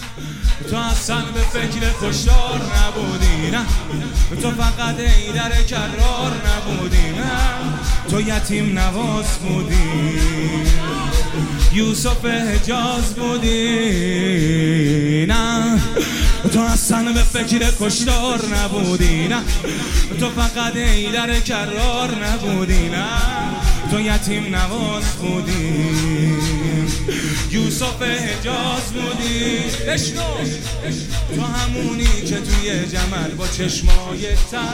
تو اصلا به فکر کشتار نبودی، نه تو فقط حیدر کرار نبودی، نه تو یتیم نواز بودی، یوسف حجاز بودی، نه تو اصلا به فکر کشتار نبودی، نه تو فقط حیدر کرار نبودی، نه تو یتیم نواز بودی، یوسف حجاز بودی. تو همونی که توی جمل با چشمای تر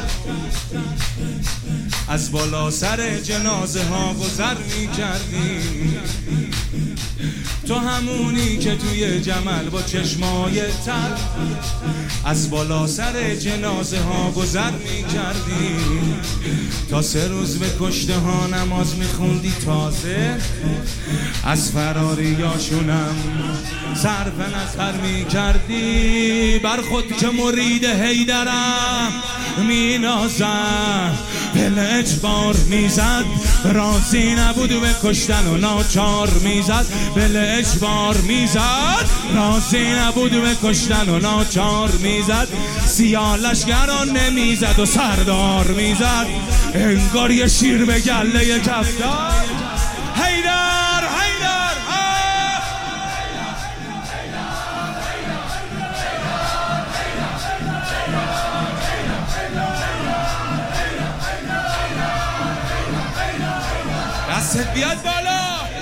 از بالا سر جنازه ها گذر می کردی، تو همونی که توی جمل با چشمای تر از بالا سر جنازه ها گذر می کردی، تا 3 روز به کشته ها نماز می خوندی، تازه از فراریاشونم صرف نظر می کردی. بر خود که مرید حیدرم می نازد، دل اجبار می زد، راضی نبود به کشتن و ناچار می زد، دل اجبار می زد، راضی نبود به کشتن و ناچار می زد، سیاه لشگران نمی زد و سردار می زد، انگار یه شیر به گله کفتار. حیدر حیدر دستت بیاد بالا.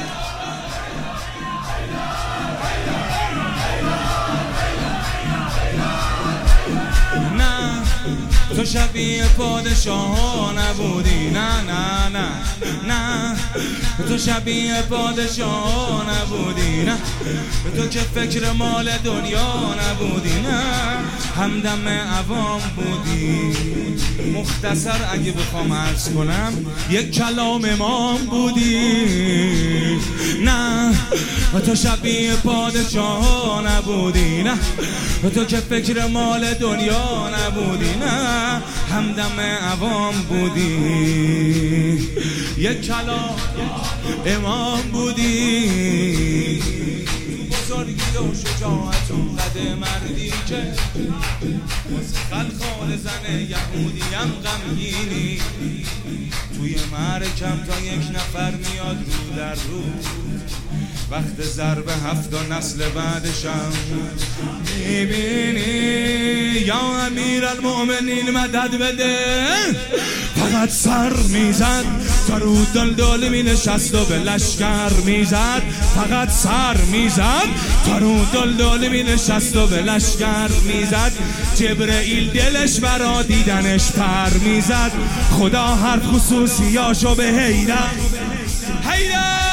نه تو شبیه پادشاه نبودی، نه نه نه نه تو شبیه پادشاه نبودی، نه تو که فکر مال دنیا نبودی، نه همدم عوام بودی. مختصر اگه بخوام عرض کنم یک کلام امام بودی، نه تو شبیه پادشاه نبودی، نه تو که فکر مال دنیا نبودی، نه همدم عوام بودی. یک کلام امام بودی، بزرگی و شجاعت و قد مردی که خلخال زن یهودیم غمگینی. توی مرکم تا 1 نفر میاد رو در رو، وقت ضرب 7 نسل بعدشم میبینی. یا امیر المؤمنین مدد بده، فقط سر میزد تا رو دلدل می نشست و به لشکر میزد، فقط سر میزد تا رو دلدل می نشست و به لشکر میزد. جبرئیل دلش برا دیدنش پر میزد، خدا هر خصوصیاشو به حیدر